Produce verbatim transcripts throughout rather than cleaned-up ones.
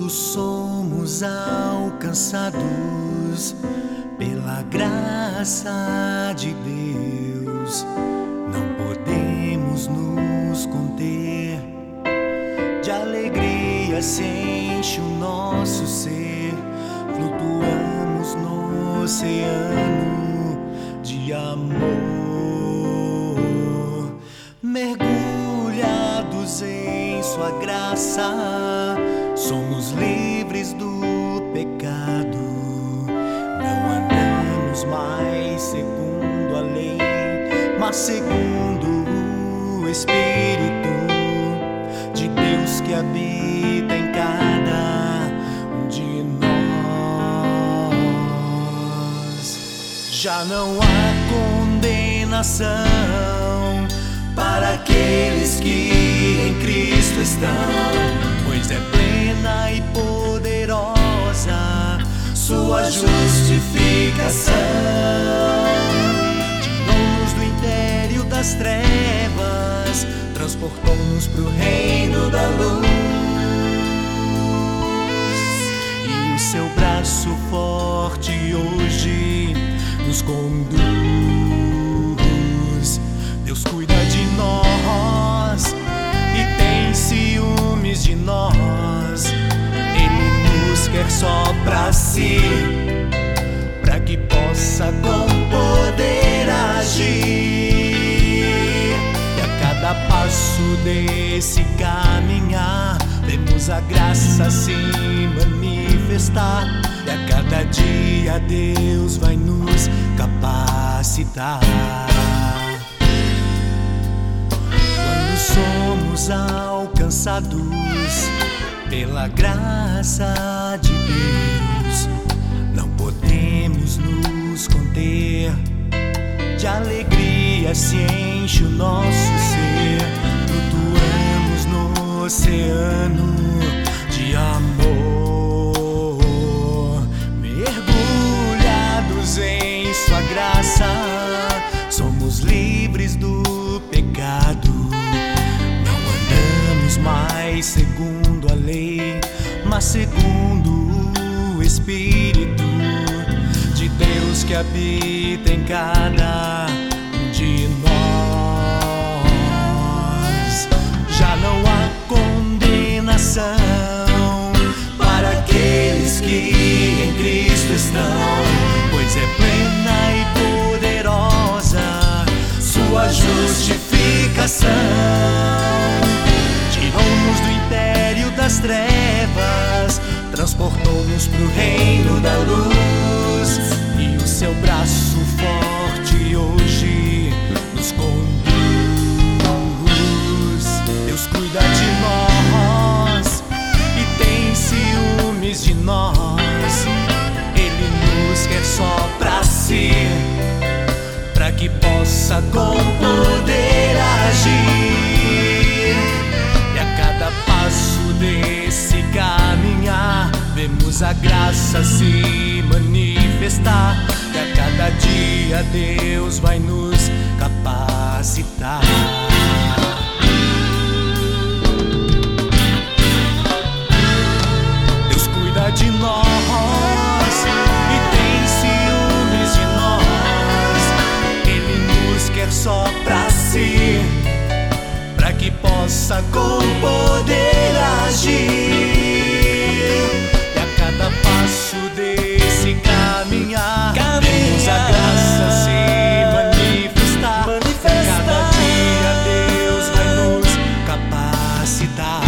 Quando somos alcançados pela graça de Deus, não podemos nos conter. De alegria se enche o nosso ser, flutuamos no oceano de amor. Mergulhados em sua graça, somos livres do pecado. Não andamos mais segundo a lei, mas segundo o Espírito de Deus que habita em cada um de nós. Já não há condenação para aqueles que em Cristo estão, pois é plena e poderosa sua justificação. Tirou-nos do império das trevas, transportou-nos pro reino da luz, e o seu braço forte hoje nos conduz. Deus cuida de nós e tem ciúmes de nós. Ele nos quer só pra si, pra que possa com poder agir. E a cada passo desse caminhar, vemos a graça se manifestar. E a cada dia Deus vai nos capacitar. Somos alcançados pela graça de Deus, não podemos nos conter. De alegria se enche o nosso ser, flutuamos no oceano de amor. Mergulhados em sua graça, somos livres do pecado. Mais segundo a lei, mas segundo o Espírito de Deus que habita em cada um de nós. Já não há condenação para aqueles que em Cristo estão, pois é plena e poderosa sua justificação. Tirou-nos do império das trevas, transportou-nos pro reino da luz, e o seu braço forte hoje nos conduz. Deus cuida de nós e tem ciúmes de nós. Ele nos quer só pra si, pra que possa com poder agir. Cada passo desse caminhar, vemos a graça se manifestar. E a cada dia Deus vai nos capacitar. Deus cuida de nós e tem ciúmes de nós. Ele nos quer só pra si, pra que possa com poder agir. E a cada passo desse caminhar, vemos a graça se manifestar. manifestar. E a cada dia Deus vai nos capacitar.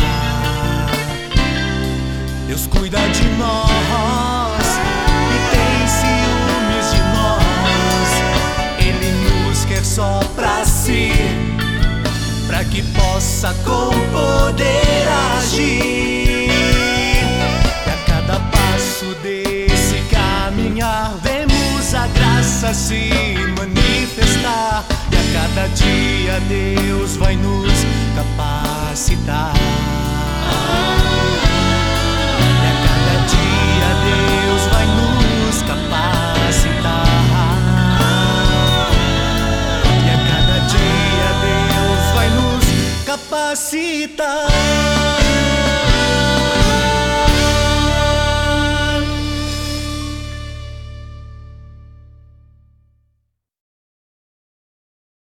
Deus cuida de nós e tem ciúmes de nós. Ele nos quer só pra si, pra que possa com poder agir. E a cada passo desse caminhar, vemos a graça se manifestar. E a cada dia Deus vai nos capacitar. E a cada dia Deus vai nos capacitar. capacita.